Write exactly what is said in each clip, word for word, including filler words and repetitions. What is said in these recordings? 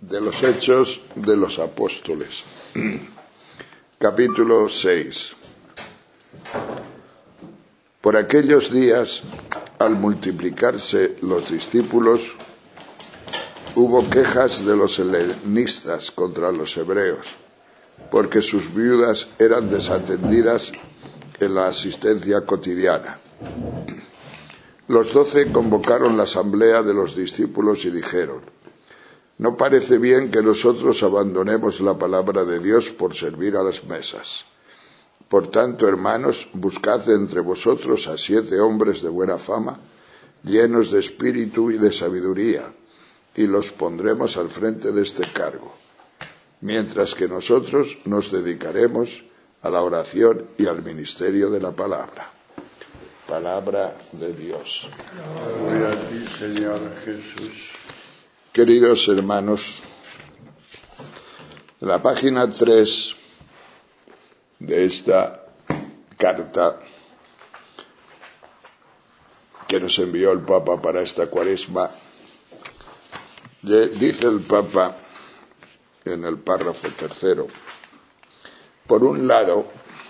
de los Hechos de los Apóstoles, capítulo seis. Por aquellos días, al multiplicarse los discípulos, hubo quejas de los helenistas contra los hebreos, porque sus viudas eran desatendidas en la asistencia cotidiana. Los doce convocaron la asamblea de los discípulos y dijeron: no parece bien que nosotros abandonemos la palabra de Dios por servir a las mesas. Por tanto, hermanos, buscad entre vosotros a siete hombres de buena fama, llenos de espíritu y de sabiduría, y los pondremos al frente de este cargo, mientras que nosotros nos dedicaremos a la oración y al ministerio de la palabra. Palabra de Dios. Gloria a ti, Señor Jesús. Queridos hermanos, en la página tres de esta carta que nos envió el Papa para esta Cuaresma, dice el Papa en el párrafo tercero: por un lado,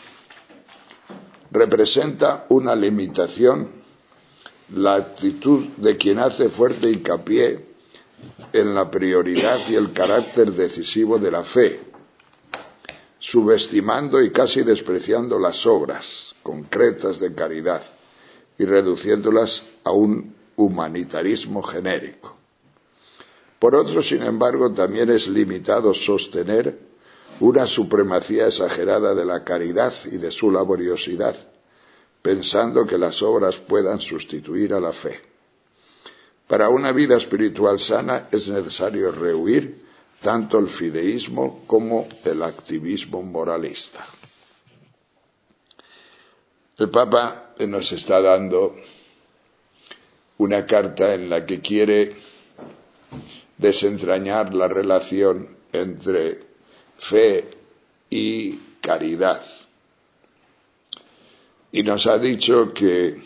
representa una limitación la actitud de quien hace fuerte hincapié en la prioridad y el carácter decisivo de la fe, subestimando y casi despreciando las obras concretas de caridad y reduciéndolas a un humanitarismo genérico. Por otro, sin embargo, también es limitado sostener una supremacía exagerada de la caridad y de su laboriosidad, pensando que las obras puedan sustituir a la fe. Para una vida espiritual sana es necesario rehuir tanto el fideísmo como el activismo moralista. El Papa nos está dando una carta en la que quiere desentrañar la relación entre fe y caridad. Y nos ha dicho que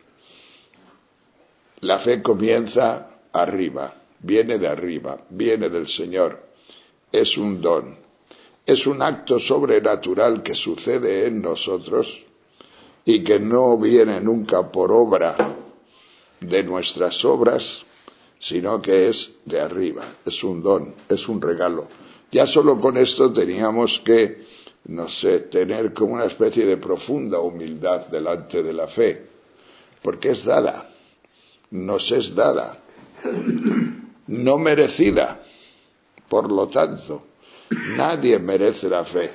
la fe comienza arriba, viene de arriba, viene del Señor, es un don, es un acto sobrenatural que sucede en nosotros y que no viene nunca por obra de nuestras obras, sino que es de arriba, es un don, es un regalo. Ya solo con esto teníamos que, no sé, tener como una especie de profunda humildad delante de la fe, porque es dada, nos es dada, no merecida. Por lo tanto, nadie merece la fe.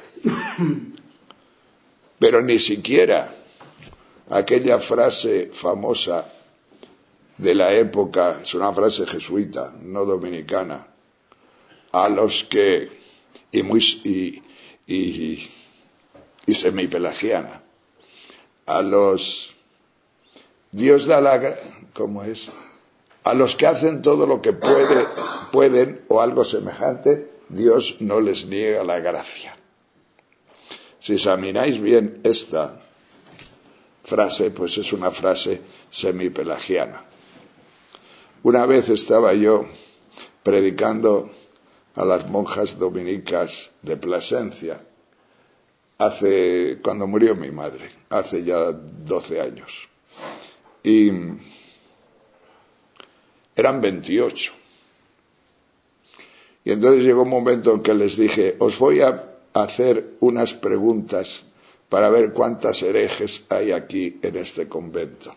Pero ni siquiera aquella frase famosa de la época, es una frase jesuita, no dominicana, a los que, y, muy, y, y, y semipelagiana, a los, Dios da la, ¿cómo es? A los que hacen todo lo que puede, pueden o algo semejante, Dios no les niega la gracia. Si examináis bien esta frase, pues es una frase semipelagiana. Una vez estaba yo predicando a las monjas dominicas de Plasencia, hace, cuando murió mi madre, hace ya doce años. Y eran veintiocho. Y entonces llegó un momento en que les dije: os voy a hacer unas preguntas para ver cuántas herejes hay aquí en este convento.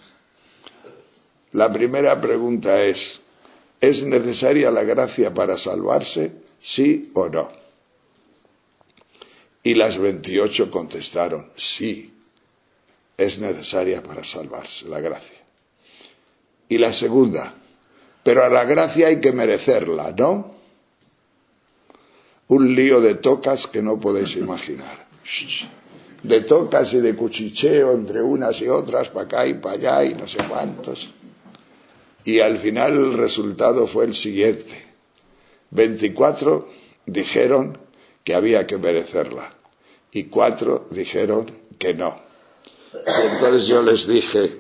La primera pregunta es: ¿es necesaria la gracia para salvarse? ¿Sí o no? Y las veintiocho contestaron: sí, es necesaria para salvarse la gracia. Y la segunda: pero a la gracia hay que merecerla, ¿no? Un lío de tocas que no podéis imaginar. De tocas y de cuchicheo entre unas y otras, para acá y para allá y no sé cuántos. Y al final el resultado fue el siguiente: veinticuatro dijeron que había que merecerla y cuatro dijeron que no. Y entonces yo les dije: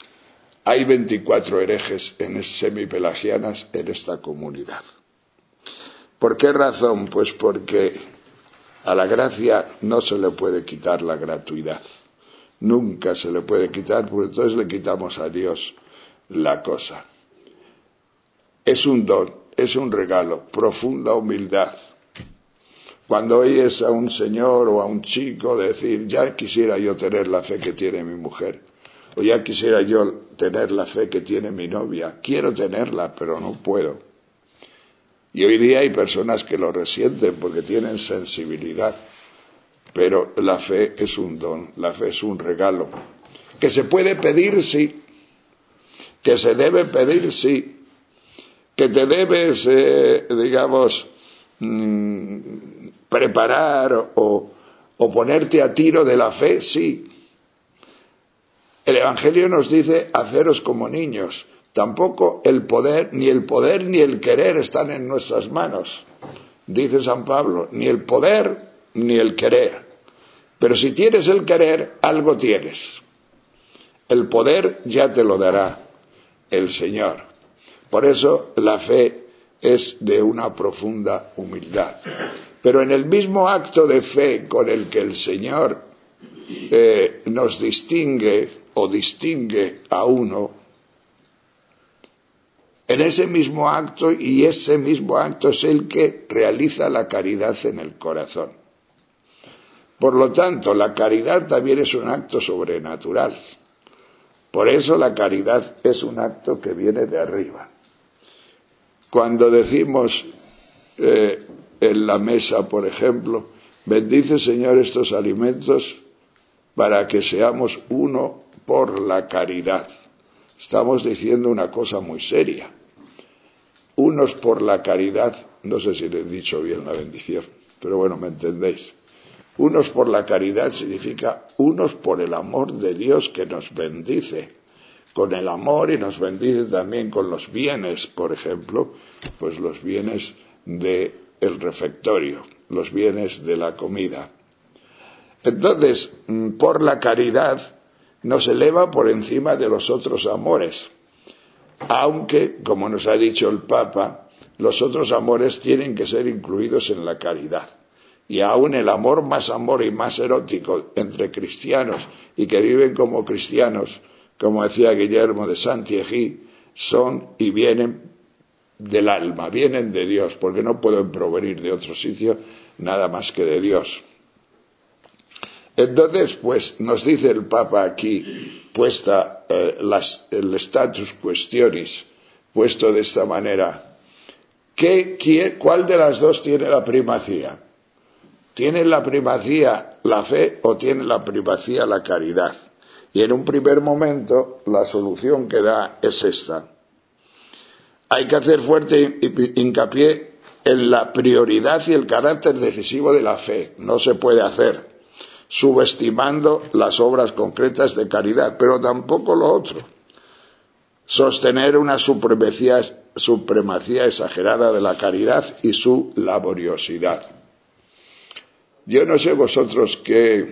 hay veinticuatro herejes en semipelagianas en esta comunidad. ¿Por qué razón? Pues porque a la gracia no se le puede quitar la gratuidad. Nunca se le puede quitar, porque entonces le quitamos a Dios la cosa. Es un don, es un regalo, profunda humildad. Cuando oyes a un señor o a un chico decir, ya quisiera yo tener la fe que tiene mi mujer, o ya quisiera yo tener la fe que tiene mi novia, quiero tenerla, pero no puedo. Y hoy día hay personas que lo resienten porque tienen sensibilidad, pero la fe es un don, la fe es un regalo, que se puede pedir, sí, que se debe pedir, sí, que te debes, eh, digamos, mmm, preparar o, o ponerte a tiro de la fe, sí. El Evangelio nos dice haceros como niños. Tampoco el poder, ni el poder ni el querer están en nuestras manos, dice San Pablo, ni el poder ni el querer. Pero si tienes el querer, algo tienes. El poder ya te lo dará el Señor. Por eso la fe es de una profunda humildad. Pero en el mismo acto de fe con el que el Señor eh, nos distingue o distingue a uno, en ese mismo acto, y ese mismo acto es el que realiza la caridad en el corazón. Por lo tanto, la caridad también es un acto sobrenatural. Por eso la caridad es un acto que viene de arriba. Cuando decimos eh, en la mesa, por ejemplo, bendice Señor estos alimentos para que seamos uno por la caridad, estamos diciendo una cosa muy seria. Unos por la caridad, no sé si le he dicho bien la bendición, pero bueno, me entendéis. Unos por la caridad significa unos por el amor de Dios que nos bendice, con el amor, y nos bendice también con los bienes, por ejemplo, pues los bienes del refectorio, los bienes de la comida. Entonces, por la caridad nos eleva por encima de los otros amores, aunque, como nos ha dicho el Papa, los otros amores tienen que ser incluidos en la caridad. Y aún el amor más amor y más erótico entre cristianos y que viven como cristianos, como decía Guillermo de Saint-Thierry, son y vienen del alma, vienen de Dios, porque no pueden provenir de otro sitio nada más que de Dios. Entonces, pues, nos dice el Papa aquí, puesta eh, las, el status questionis, puesto de esta manera, ¿qué, quién, ¿cuál de las dos tiene la primacía? ¿Tiene la primacía la fe o tiene la primacía la caridad? Y en un primer momento la solución que da es esta. Hay que hacer fuerte hincapié en la prioridad y el carácter decisivo de la fe. No se puede hacer subestimando las obras concretas de caridad, pero tampoco lo otro. Sostener una supremacía, supremacía exagerada de la caridad y su laboriosidad. Yo no sé vosotros qué,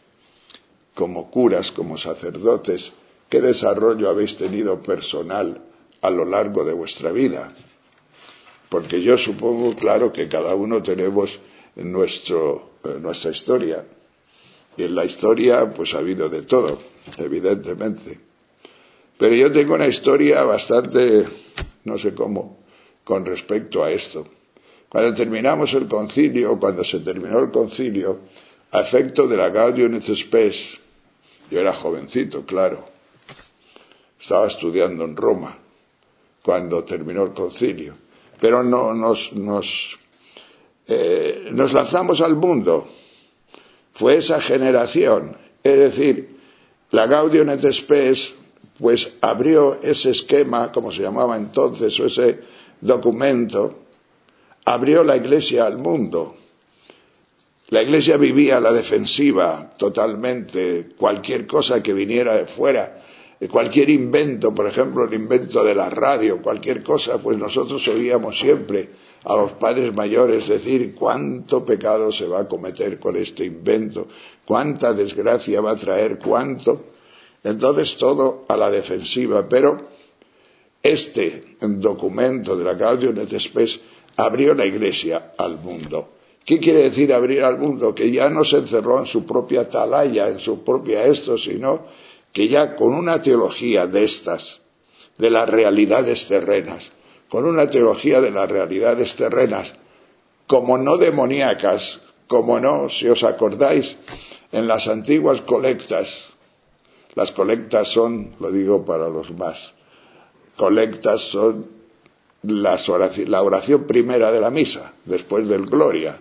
como curas, como sacerdotes, qué desarrollo habéis tenido personal a lo largo de vuestra vida. Porque yo supongo, claro, que cada uno tenemos nuestro, eh, nuestra historia. Y en la historia, pues ha habido de todo, evidentemente. Pero yo tengo una historia bastante, no sé cómo, con respecto a esto. Cuando terminamos el concilio, cuando se terminó el concilio, a efecto de la Gaudium et Spes, yo era jovencito, claro, estaba estudiando en Roma cuando terminó el concilio, pero no, nos, nos, eh, nos lanzamos al mundo. Fue esa generación, es decir, la Gaudium et Spes, pues abrió ese esquema, como se llamaba entonces, o ese documento, abrió la Iglesia al mundo. La Iglesia vivía a la defensiva totalmente, cualquier cosa que viniera de fuera, cualquier invento, por ejemplo el invento de la radio, cualquier cosa, pues nosotros oíamos siempre a los padres mayores decir cuánto pecado se va a cometer con este invento, cuánta desgracia va a traer, cuánto. Entonces todo a la defensiva, pero este documento de la Gaudium et Spes abrió la Iglesia al mundo. ¿Qué quiere decir abrir al mundo? Que ya no se encerró en su propia atalaya, en su propia esto, sino que ya con una teología de estas, de las realidades terrenas, con una teología de las realidades terrenas, como no demoníacas, como no, si os acordáis, en las antiguas colectas, las colectas son, lo digo para los más, colectas son las oración, la oración primera de la misa, después del Gloria.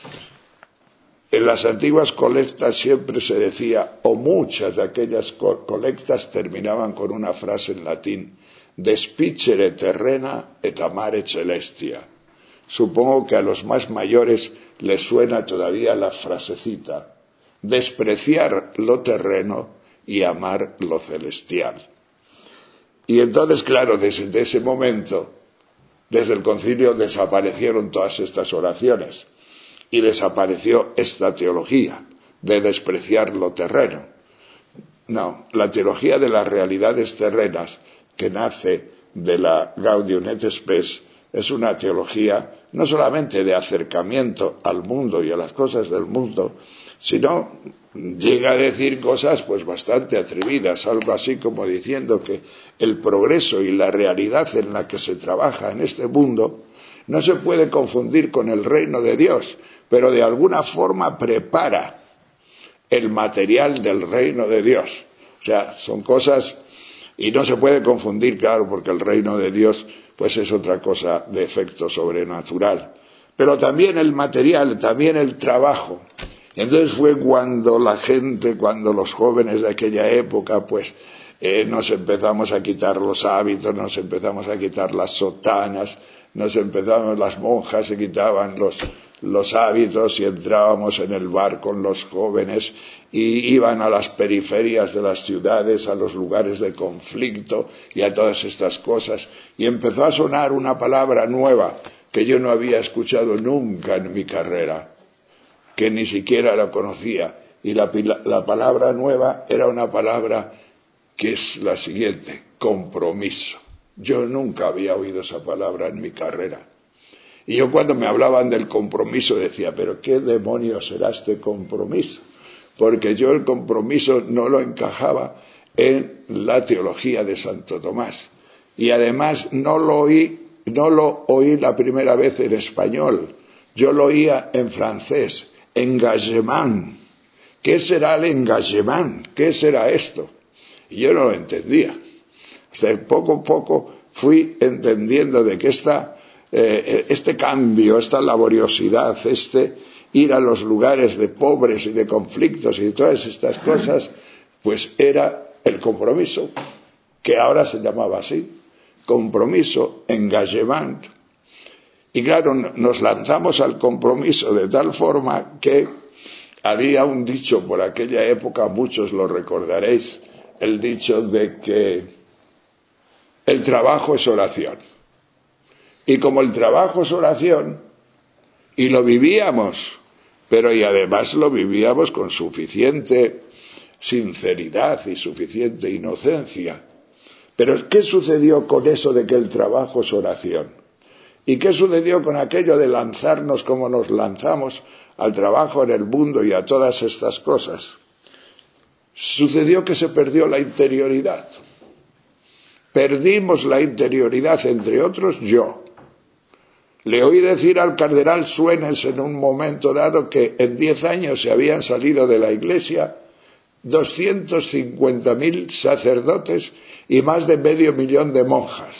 En las antiguas colectas siempre se decía, o muchas de aquellas colectas terminaban con una frase en latín, despicere terrena et amare celestia. Supongo que a los más mayores les suena todavía la frasecita, despreciar lo terreno y amar lo celestial. Y entonces, claro, desde ese momento, desde el concilio desaparecieron todas estas oraciones y desapareció esta teología de despreciar lo terreno. No, la teología de las realidades terrenas que nace de la Gaudium et Spes es una teología no solamente de acercamiento al mundo y a las cosas del mundo, sino llega a decir cosas pues bastante atrevidas, algo así como diciendo que el progreso y la realidad en la que se trabaja en este mundo no se puede confundir con el reino de Dios, pero de alguna forma prepara el material del reino de Dios. O sea, son cosas, y no se puede confundir, claro, porque el reino de Dios pues es otra cosa de efecto sobrenatural. Pero también el material, también el trabajo. Entonces fue cuando la gente, cuando los jóvenes de aquella época, pues eh, nos empezamos a quitar los hábitos, nos empezamos a quitar las sotanas, nos empezamos, las monjas se quitaban los, los hábitos y entrábamos en el bar con los jóvenes y iban a las periferias de las ciudades, a los lugares de conflicto y a todas estas cosas. Y empezó a sonar una palabra nueva que yo no había escuchado nunca en mi carrera, que ni siquiera la conocía. Y la, la palabra nueva era una palabra que es la siguiente, compromiso. Yo nunca había oído esa palabra en mi carrera. Y yo cuando me hablaban del compromiso decía, pero ¿qué demonios será este compromiso? Porque yo el compromiso no lo encajaba en la teología de Santo Tomás. Y además no lo oí, no lo oí la primera vez en español. Yo lo oía en francés, engagement. ¿Qué será el engagement? ¿Qué será esto? Y yo no lo entendía. Hasta que poco a poco fui entendiendo de que esta, eh, este cambio, esta laboriosidad, este ir a los lugares de pobres y de conflictos y de todas estas cosas, pues era el compromiso, que ahora se llamaba así, compromiso, engagement. Y claro, nos lanzamos al compromiso de tal forma que había un dicho por aquella época, muchos lo recordaréis, el dicho de que el trabajo es oración. Y como el trabajo es oración, y lo vivíamos, pero y además lo vivíamos con suficiente sinceridad y suficiente inocencia. Pero ¿qué sucedió con eso de que el trabajo es oración? ¿Y qué sucedió con aquello de lanzarnos como nos lanzamos al trabajo en el mundo y a todas estas cosas? Sucedió que se perdió la interioridad. Perdimos la interioridad, entre otros yo. Le oí decir al cardenal Suenes en un momento dado que en diez años se habían salido de la Iglesia doscientos cincuenta mil sacerdotes y más de medio millón de monjas.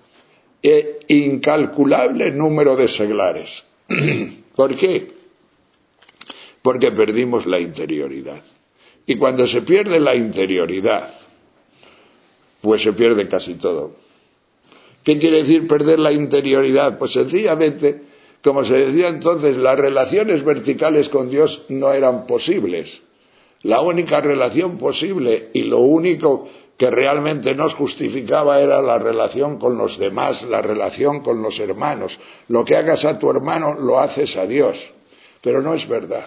E incalculable número de seglares. ¿Por qué? Porque perdimos la interioridad. Y cuando se pierde la interioridad, pues se pierde casi todo. ¿Qué quiere decir perder la interioridad? Pues sencillamente, como se decía entonces, las relaciones verticales con Dios no eran posibles. La única relación posible y lo único que realmente nos justificaba era la relación con los demás, la relación con los hermanos. Lo que hagas a tu hermano lo haces a Dios. Pero no es verdad.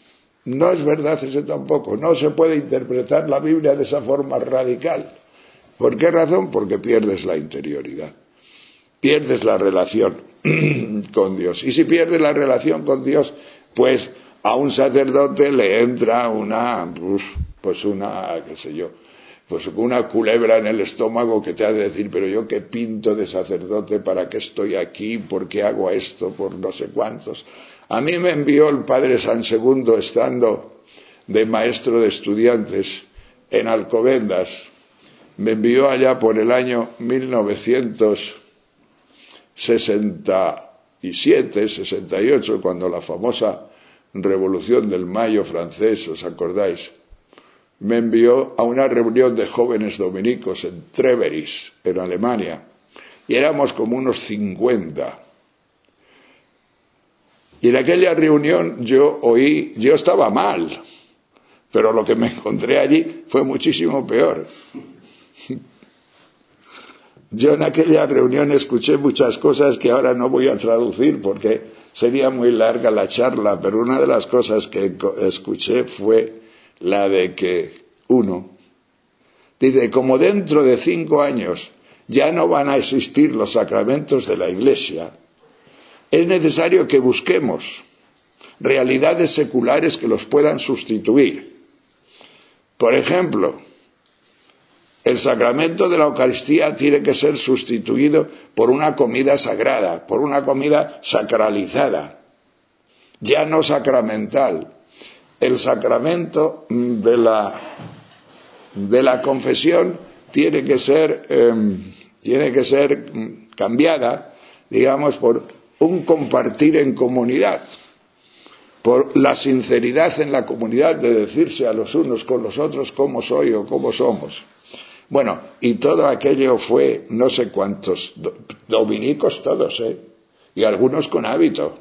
No es verdad eso tampoco. No se puede interpretar la Biblia de esa forma radical. ¿Por qué razón? Porque pierdes la interioridad, pierdes la relación con Dios. Y si pierdes la relación con Dios, pues a un sacerdote le entra una, pues una, qué sé yo, pues una culebra en el estómago que te hace decir, pero yo qué pinto de sacerdote, ¿para qué estoy aquí? ¿Por qué hago esto? Por no sé cuántos. A mí me envió el padre San Segundo, estando de maestro de estudiantes en Alcobendas, me envió allá por el año mil novecientos sesenta y siete, sesenta y ocho, cuando la famosa Revolución del Mayo francés, ¿os acordáis? Me envió a una reunión de jóvenes dominicos en Treveris, en Alemania, y éramos como unos cincuenta. Y en aquella reunión yo oí, yo estaba mal, pero lo que me encontré allí fue muchísimo peor. Yo en aquella reunión escuché muchas cosas que ahora no voy a traducir porque sería muy larga la charla, pero una de las cosas que escuché fue la de que uno dice, como dentro de cinco años ya no van a existir los sacramentos de la Iglesia, es necesario que busquemos realidades seculares que los puedan sustituir. Por ejemplo, el sacramento de la Eucaristía tiene que ser sustituido por una comida sagrada, por una comida sacralizada, ya no sacramental. El sacramento de la, de la confesión tiene que ser, eh, tiene que ser cambiada, digamos, por un compartir en comunidad, por la sinceridad en la comunidad de decirse a los unos con los otros cómo soy o cómo somos. Bueno, y todo aquello fue no sé cuántos, dominicos todos, ¿eh? Y algunos con hábito,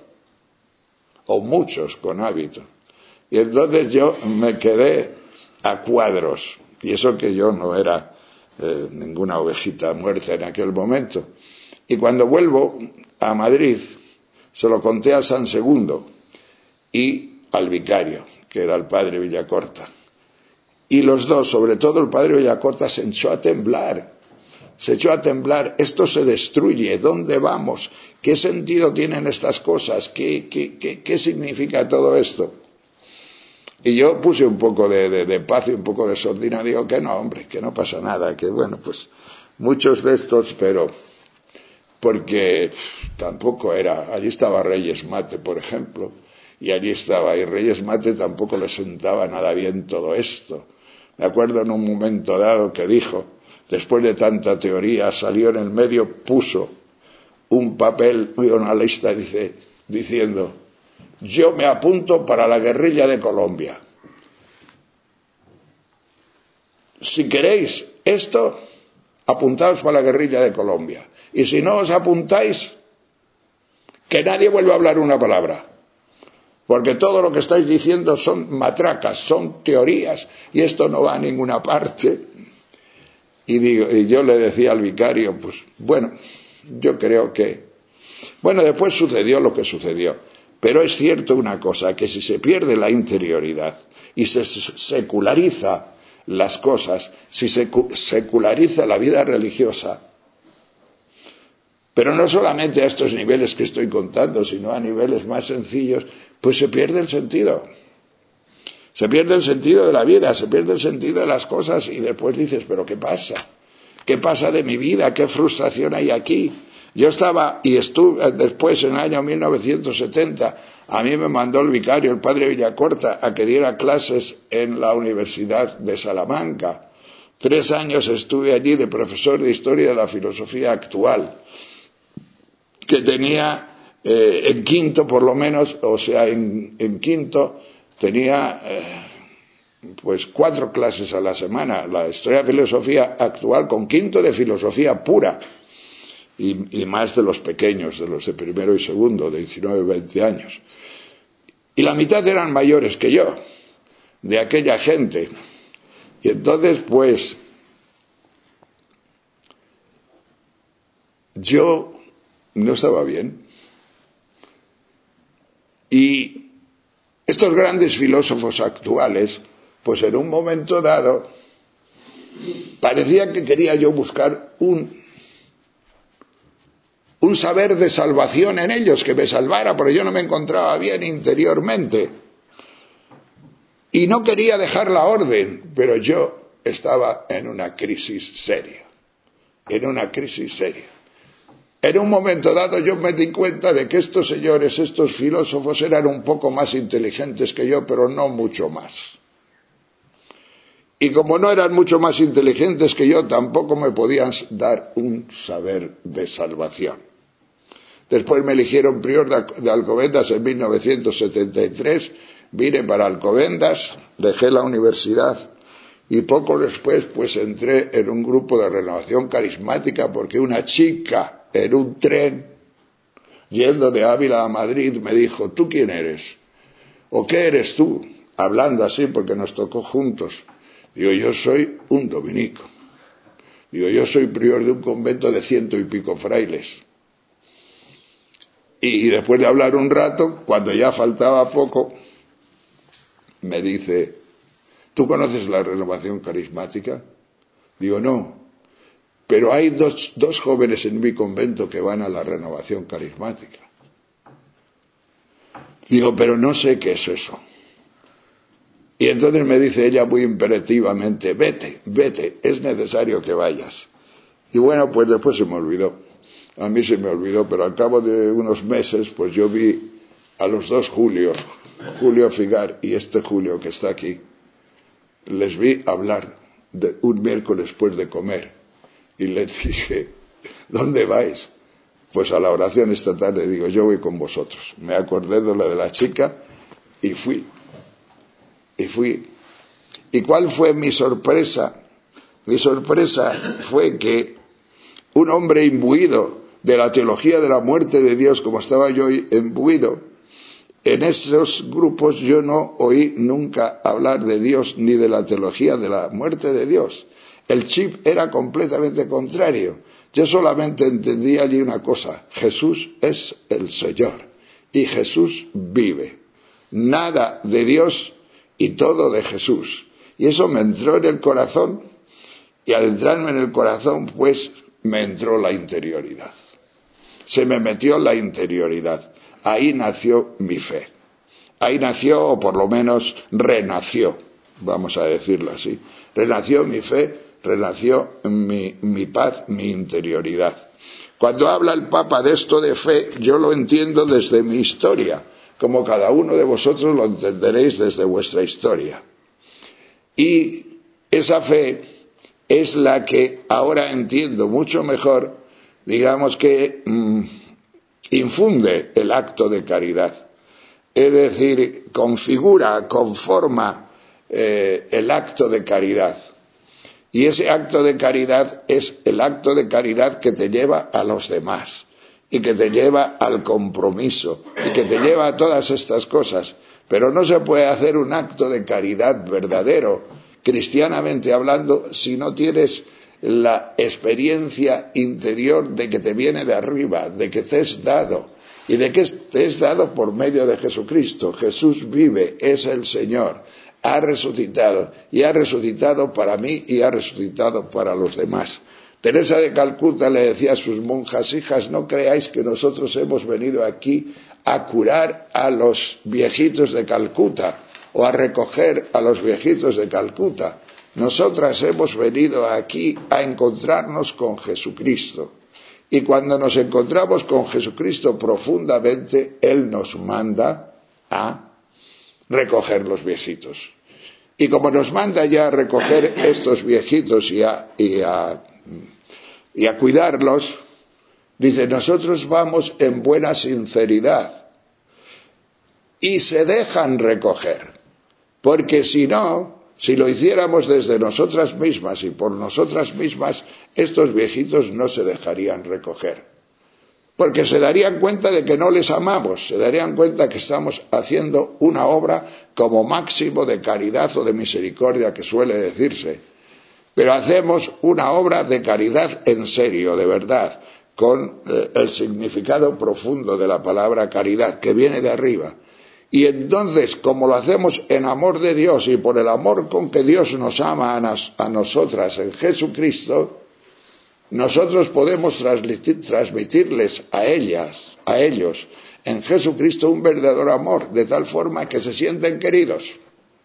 o muchos con hábito. Y entonces yo me quedé a cuadros, y eso que yo no era eh, ninguna ovejita muerta en aquel momento. Y cuando vuelvo a Madrid, se lo conté a San Segundo y al vicario, que era el padre Villacorta. Y los dos, sobre todo el padre Villacorta, se echó a temblar, se echó a temblar, esto se destruye, ¿dónde vamos? ¿Qué sentido tienen estas cosas? ¿Qué, qué, qué, qué significa todo esto? Y yo puse un poco de, de, de paz y un poco de sordina, digo que no, hombre, que no pasa nada, que bueno, pues muchos de estos, pero porque pff, tampoco era, allí estaba Reyes Mate, por ejemplo, y allí estaba, y Reyes Mate tampoco le sentaba nada bien todo esto. Me acuerdo en un momento dado que dijo, después de tanta teoría, salió en el medio, puso un papel y una lista, dice, diciendo, yo me apunto para la guerrilla de Colombia. Si queréis esto, apuntaos para la guerrilla de Colombia. Y si no os apuntáis, que nadie vuelva a hablar una palabra. Porque todo lo que estáis diciendo son matracas, son teorías, y esto no va a ninguna parte. Y, digo, y yo le decía al vicario, pues bueno, yo creo que... Bueno, después sucedió lo que sucedió. Pero es cierto una cosa, que si se pierde la interioridad y se seculariza las cosas, si se seculariza la vida religiosa, pero no solamente a estos niveles que estoy contando, sino a niveles más sencillos, pues se pierde el sentido. Se pierde el sentido de la vida, se pierde el sentido de las cosas y después dices, ¿pero qué pasa? ¿Qué pasa de mi vida? ¿Qué frustración hay aquí? Yo estaba, y estuve después, en el año mil novecientos setenta, a mí me mandó el vicario, el padre Villacorta, a que diera clases en la Universidad de Salamanca. Tres años estuve allí de profesor de Historia de la Filosofía Actual, que tenía eh, en quinto por lo menos, o sea, en, en quinto tenía eh, pues cuatro clases a la semana, la Historia de Filosofía Actual con quinto de Filosofía Pura. Y, y más de los pequeños, de los de primero y segundo, de diecinueve, veinte años. Y la mitad eran mayores que yo, de aquella gente. Y entonces, pues, yo no estaba bien. Y estos grandes filósofos actuales, pues en un momento dado, Parecía que quería yo buscar un, un saber de salvación en ellos, que me salvara, porque yo no me encontraba bien interiormente. Y no quería dejar la orden, pero yo estaba en una crisis seria, en una crisis seria. En un momento dado yo me di cuenta de que estos señores, estos filósofos, eran un poco más inteligentes que yo, pero no mucho más. Y como no eran mucho más inteligentes que yo, tampoco me podían dar un saber de salvación. Después me eligieron prior de Alcobendas en mil novecientos setenta y tres, vine para Alcobendas, dejé la universidad y poco después pues entré en un grupo de renovación carismática porque una chica en un tren yendo de Ávila a Madrid me dijo: ¿tú quién eres? ¿O qué eres tú? Hablando así porque nos tocó juntos. Digo, yo soy un dominico. Digo, yo soy prior de un convento de ciento y pico frailes. Y después de hablar un rato, cuando ya faltaba poco, me dice: ¿tú conoces la renovación carismática? Digo, no, pero hay dos, dos jóvenes en mi convento que van a la renovación carismática. Digo, pero no sé qué es eso. Y entonces me dice ella muy imperativamente: vete, vete, es necesario que vayas. Y bueno, pues después se me olvidó. A mí se me olvidó, pero al cabo de unos meses, pues yo vi a los dos Julios, Julio Figar y este Julio que está aquí, les vi hablar de un miércoles después de comer. Y les dije: ¿dónde vais? Pues a la oración esta tarde. Digo, yo voy con vosotros. Me acordé de lo de la chica y fui. Y fui. ¿Y cuál fue mi sorpresa? Mi sorpresa fue que un hombre imbuido de la teología de la muerte de Dios, como estaba yo imbuido, en esos grupos yo no oí nunca hablar de Dios ni de la teología de la muerte de Dios. El chip era completamente contrario. Yo solamente entendía allí una cosa: Jesús es el Señor y Jesús vive. Nada de Dios y todo de Jesús. Y eso me entró en el corazón, y al entrarme en el corazón pues me entró la interioridad. Se me metió la interioridad. Ahí nació mi fe. Ahí nació, o por lo menos renació, vamos a decirlo así. Renació mi fe, renació mi, mi paz, mi interioridad. Cuando habla el Papa de esto de fe, yo lo entiendo desde mi historia, como cada uno de vosotros lo entenderéis desde vuestra historia. Y esa fe es la que ahora entiendo mucho mejor, digamos que mmm, infunde el acto de caridad. Es decir, configura, conforma eh, el acto de caridad. Y ese acto de caridad es el acto de caridad que te lleva a los demás, y que te lleva al compromiso, y que te lleva a todas estas cosas. Pero no se puede hacer un acto de caridad verdadero, cristianamente hablando, si no tienes la experiencia interior de que te viene de arriba, de que te es dado, y de que te es dado por medio de Jesucristo. Jesús vive, es el Señor, ha resucitado, y ha resucitado para mí y ha resucitado para los demás. Teresa de Calcuta le decía a sus monjas: hijas, no creáis que nosotros hemos venido aquí a curar a los viejitos de Calcuta o a recoger a los viejitos de Calcuta. Nosotras hemos venido aquí a encontrarnos con Jesucristo. Y cuando nos encontramos con Jesucristo profundamente, Él nos manda a recoger los viejitos. Y como nos manda ya a recoger estos viejitos y a, y a, y a cuidarlos, dice: nosotros vamos en buena sinceridad. Y se dejan recoger. Porque si no, si lo hiciéramos desde nosotras mismas y por nosotras mismas, estos viejitos no se dejarían recoger. Porque se darían cuenta de que no les amamos, se darían cuenta que estamos haciendo una obra como máximo de caridad o de misericordia, que suele decirse. Pero hacemos una obra de caridad en serio, de verdad, con eh, el significado profundo de la palabra caridad, que viene de arriba. Y entonces, como lo hacemos en amor de Dios y por el amor con que Dios nos ama a, nos, a nosotras en Jesucristo, nosotros podemos transmitir, transmitirles a ellas, a ellos, en Jesucristo un verdadero amor, de tal forma que se sienten queridos.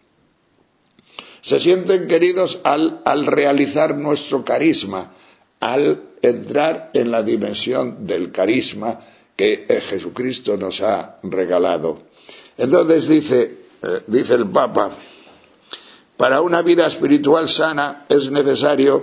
Se sienten queridos al, al realizar nuestro carisma, al entrar en la dimensión del carisma que Jesucristo nos ha regalado. Entonces dice, eh, dice el Papa, para una vida espiritual sana es necesario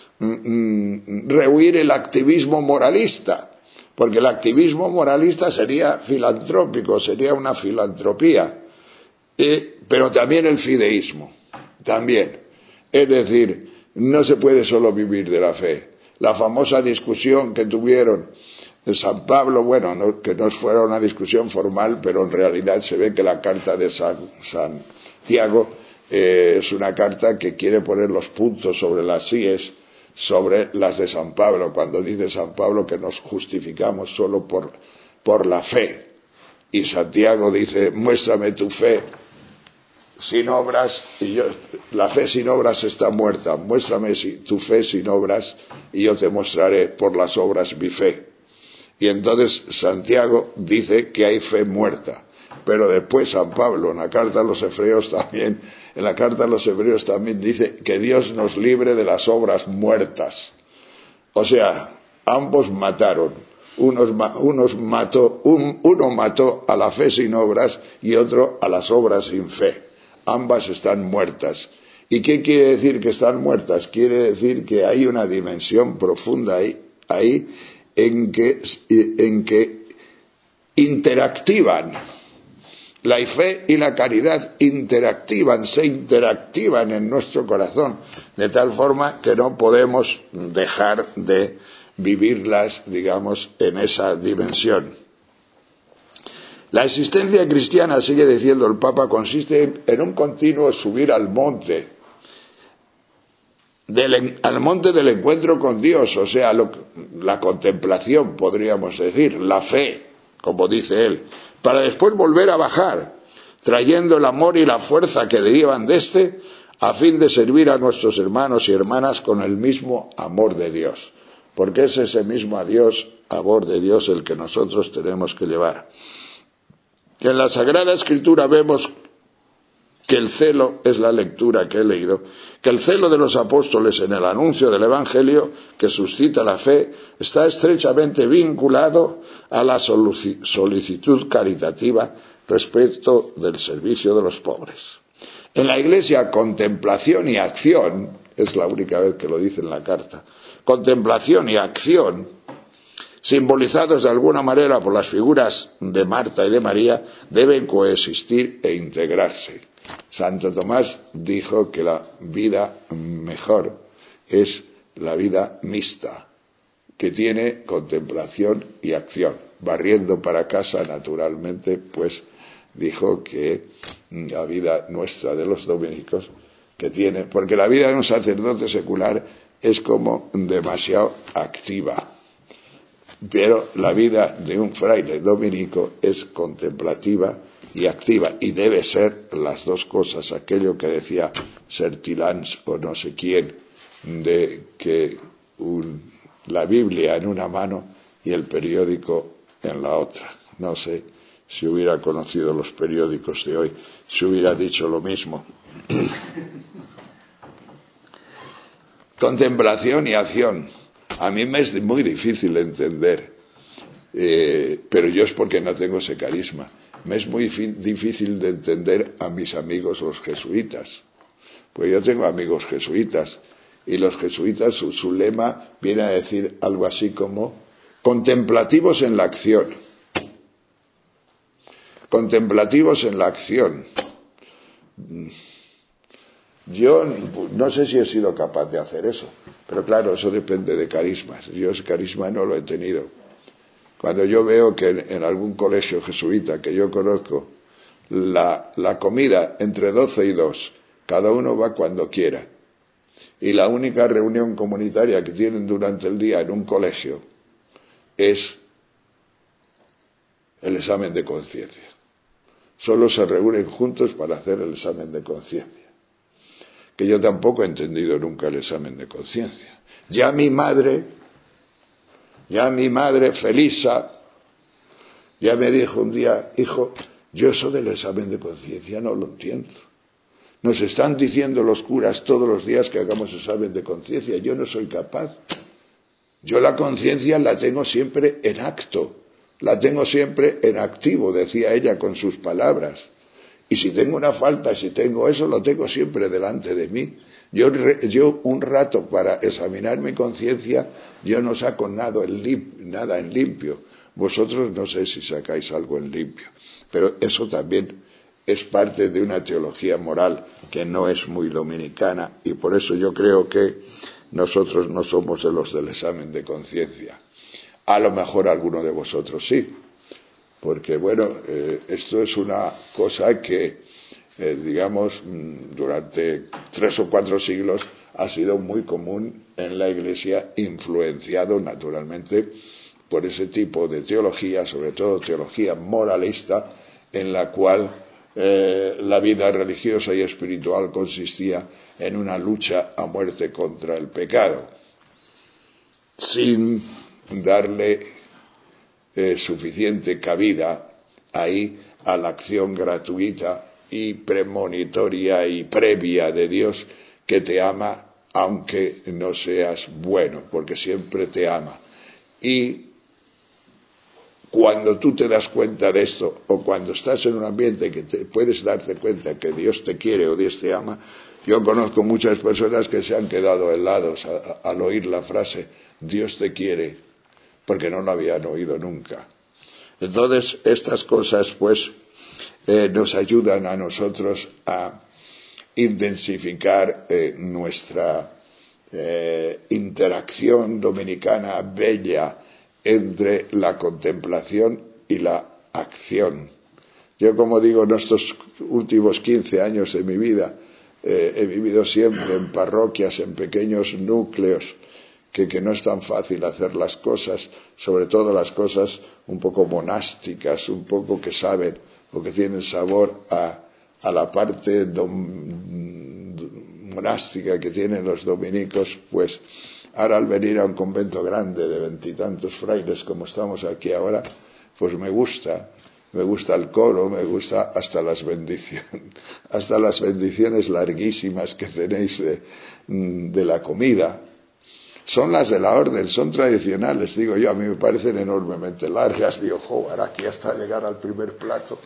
mm, rehuir el activismo moralista, porque el activismo moralista sería filantrópico, sería una filantropía, eh, pero también el fideísmo, también. Es decir, no se puede solo vivir de la fe. La famosa discusión que tuvieron de San Pablo, bueno, no, que no fuera una discusión formal, pero en realidad se ve que la carta de San, Santiago eh, es una carta que quiere poner los puntos sobre las íes, sobre las de San Pablo, cuando dice San Pablo que nos justificamos solo por, por la fe. Y Santiago dice, muéstrame tu fe sin obras, y yo, la fe sin obras está muerta, muéstrame si, tu fe sin obras, y yo te mostraré por las obras mi fe. Y entonces Santiago dice que hay fe muerta, pero después San Pablo en la carta a los hebreos también, en la carta a los hebreos también dice que Dios nos libre de las obras muertas. O sea, ambos mataron, unos, unos mató, un, uno mató a la fe sin obras y otro a las obras sin fe. Ambas están muertas. ¿Y qué quiere decir que están muertas? Quiere decir que hay una dimensión profunda ahí, ahí en que, en que interactivan. La fe y la caridad interactivan, se interactivan en nuestro corazón, de tal forma que no podemos dejar de vivirlas, digamos, en esa dimensión. La existencia cristiana, sigue diciendo el Papa, consiste en un continuo subir al monte, del, al monte del encuentro con Dios, o sea, lo, la contemplación, podríamos decir, la fe, como dice él, para después volver a bajar, trayendo el amor y la fuerza que derivan de éste, a fin de servir a nuestros hermanos y hermanas con el mismo amor de Dios, porque es ese mismo a Dios, amor de Dios, el que nosotros tenemos que llevar. En la Sagrada Escritura vemos que el celo, es la lectura que he leído, que el celo de los apóstoles en el anuncio del Evangelio que suscita la fe está estrechamente vinculado a la solicitud caritativa respecto del servicio de los pobres. En la Iglesia, contemplación y acción, es la única vez que lo dice en la carta, contemplación y acción, simbolizados de alguna manera por las figuras de Marta y de María, deben coexistir e integrarse. Santo Tomás dijo que la vida mejor es la vida mixta, que tiene contemplación y acción. Barriendo para casa, naturalmente, pues dijo que la vida nuestra de los dominicos, que tiene, porque la vida de un sacerdote secular es como demasiado activa, pero la vida de un fraile dominico es contemplativa y activa, y debe ser las dos cosas, aquello que decía Sertilans o no sé quién, de que un, la Biblia en una mano y el periódico en la otra. No sé si hubiera conocido los periódicos de hoy, si hubiera dicho lo mismo. Contemplación y acción. A mí me es muy difícil entender, eh, pero yo es porque no tengo ese carisma. Me es muy difícil de entender a mis amigos los jesuitas, pues yo tengo amigos jesuitas, y los jesuitas, su, su lema viene a decir algo así como contemplativos en la acción. Contemplativos en la acción. Yo no sé si he sido capaz de hacer eso, pero claro, eso depende de carismas. Yo ese carisma no lo he tenido. Cuando yo veo que en, en algún colegio jesuita que yo conozco, la, la comida entre doce y dos, cada uno va cuando quiera, y la única reunión comunitaria que tienen durante el día en un colegio es el examen de conciencia. solo se reúnen juntos para hacer el examen de conciencia. Que yo tampoco he entendido nunca el examen de conciencia. Ya mi madre, ya mi madre, Felisa, ya me dijo un día, hijo, yo eso del examen de conciencia no lo entiendo. Nos están diciendo los curas todos los días que hagamos examen de conciencia, yo no soy capaz. Yo la conciencia la tengo siempre en acto, la tengo siempre en activo, decía ella con sus palabras. Y si tengo una falta, si tengo eso, lo tengo siempre delante de mí. Yo, yo un rato para examinar mi conciencia, yo no saco nada en, limp, nada en limpio. Vosotros no sé si sacáis algo en limpio, pero eso también es parte de una teología moral que no es muy dominicana, y por eso yo creo que nosotros no somos de los del examen de conciencia. A lo mejor alguno de vosotros sí, porque bueno, eh, esto es una cosa que, eh, digamos, durante tres o cuatro siglos ha sido muy común en la Iglesia, influenciado naturalmente por ese tipo de teología, sobre todo teología moralista, en la cual eh, la vida religiosa y espiritual consistía en una lucha a muerte contra el pecado, sin darle eh, suficiente cabida ahí a la acción gratuita y premonitoria y previa de Dios, que te ama aunque no seas bueno, porque siempre te ama. Y cuando tú te das cuenta de esto, o cuando estás en un ambiente que te puedes darte cuenta que Dios te quiere o Dios te ama, yo conozco muchas personas que se han quedado helados a, a, al oír la frase Dios te quiere, porque no lo habían oído nunca. Entonces, estas cosas pues eh, nos ayudan a nosotros a intensificar eh, nuestra eh, interacción dominicana bella entre la contemplación y la acción. Yo, como digo, en estos últimos quince años de mi vida eh, he vivido siempre en parroquias, en pequeños núcleos, que, que no es tan fácil hacer las cosas, sobre todo las cosas un poco monásticas, un poco que saben o que tienen sabor a, a la parte dom, monástica que tienen los dominicos, pues ahora al venir a un convento grande de veintitantos frailes como estamos aquí ahora, pues me gusta, me gusta el coro, me gusta hasta las bendiciones, hasta las bendiciones larguísimas que tenéis de, de la comida. Son las de la orden, son tradicionales, digo yo, a mí me parecen enormemente largas, digo, joder, aquí hasta llegar al primer plato.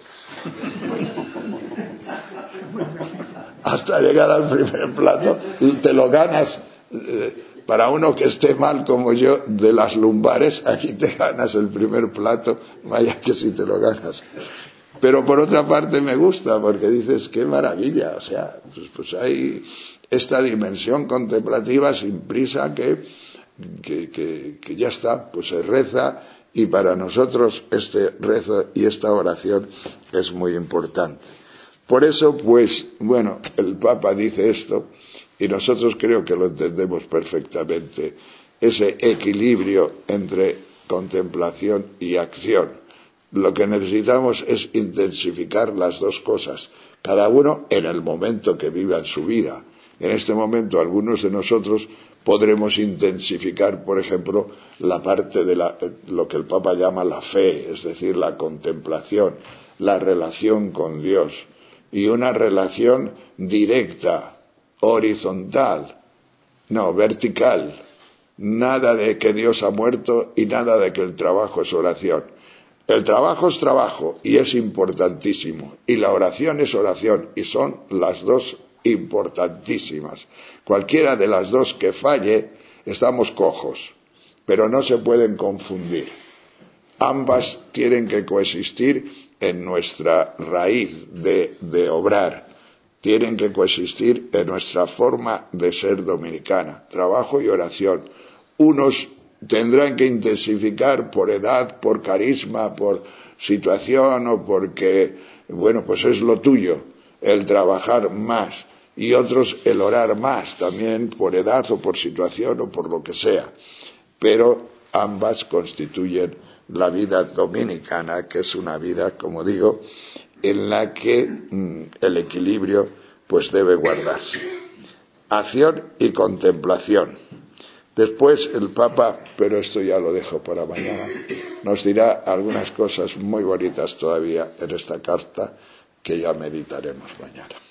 Hasta llegar al primer plato, te lo ganas. Eh, Para uno que esté mal como yo de las lumbares, aquí te ganas el primer plato, vaya que si te lo ganas. Pero por otra parte me gusta, porque dices, qué maravilla, o sea, pues, pues hay esta dimensión contemplativa sin prisa que, que, que, que ya está, pues se reza, y para nosotros este rezo y esta oración es muy importante. Por eso, pues, bueno, el Papa dice esto, y nosotros creo que lo entendemos perfectamente, ese equilibrio entre contemplación y acción. Lo que necesitamos es intensificar las dos cosas, cada uno en el momento que viva en su vida. En este momento algunos de nosotros podremos intensificar, por ejemplo, la parte de la, lo que el Papa llama la fe, es decir, la contemplación, la relación con Dios, y una relación directa, horizontal, no, vertical. Nada de que Dios ha muerto y nada de que el trabajo es oración. El trabajo es trabajo y es importantísimo, y la oración es oración, y son las dos importantísimas. Cualquiera de las dos que falle, estamos cojos, pero no se pueden confundir. Ambas tienen que coexistir en nuestra raíz de, de obrar, tienen que coexistir en nuestra forma de ser dominicana, trabajo y oración. Unos tendrán que intensificar por edad, por carisma, por situación o porque, bueno, pues es lo tuyo, el trabajar más, y otros el orar más, también por edad o por situación o por lo que sea. Pero ambas constituyen la vida dominicana, que es una vida, como digo, en la que mmm, el equilibrio pues debe guardarse. Acción y contemplación. Después el Papa, pero esto ya lo dejo para mañana, nos dirá algunas cosas muy bonitas todavía en esta carta que ya meditaremos mañana.